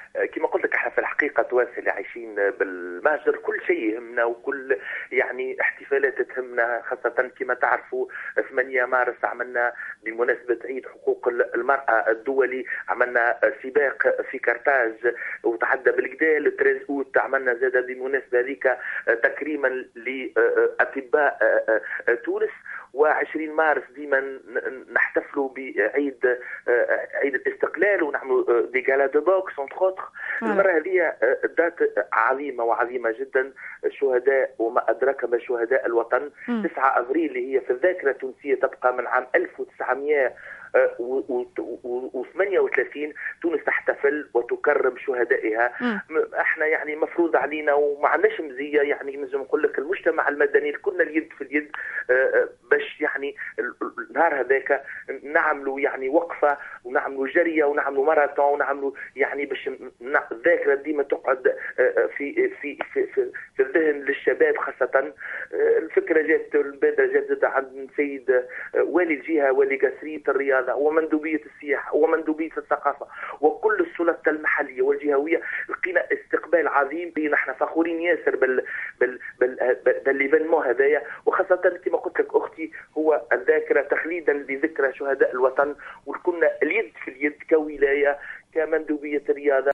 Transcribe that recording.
كما قلت لك احنا في الحقيقه توانسه اللي عايشين بالمهجر كل شيء يهمنا، وكل يعني احتفالات تهمنا، خاصه كما تعرفوا 8 مارس عملنا بمناسبه عيد حقوق المراه الدولي، عملنا سباق في كرتاج وتعدى بالكدا. 13 اوت عملنا زاد بمناسبه ذيك تكريما لاطباء تونس. و20 مارس ديما نحتفلوا بعيد عيد الاستقلال ونعملوا دي غالا دو بوكس اونتر اوتر. المره هذه ذات عظيمه وعظيمه جدا، شهداء وما ادراك ما شهداء الوطن. 9 ابريل اللي هي في الذاكره التونسيه تبقى من عام 1938 تونس تحتفل وتكرم شهدائها. احنا يعني مفروض علينا وما عندناش مزيه، يعني نجم نقول لك المجتمع المدني كنا اليد في اليد باش يعني النهار هذاك نعملوا يعني وقفه ونعملوا جريه ونعملوا ماراثون ونعملوا يعني باش الذاكره ديما تقعد في في في في, في الذهن للشباب خاصه. الفكره جات البادره جات عند سيد والي الجهه والي قصريه الرياضه ومندوبيه السياحه ومندوبيه الثقافه وكل السلطات المحليه والجهويه. لقينا استقبال عظيم، نحن فخورين ياسر بالليفينمون هذايا، وخاصه كما قلت لك اختي هو الذاكره تخليدا لذكرى شهداء الوطن، وكنا اليد في اليد كولايه كمندوبيه الرياضه.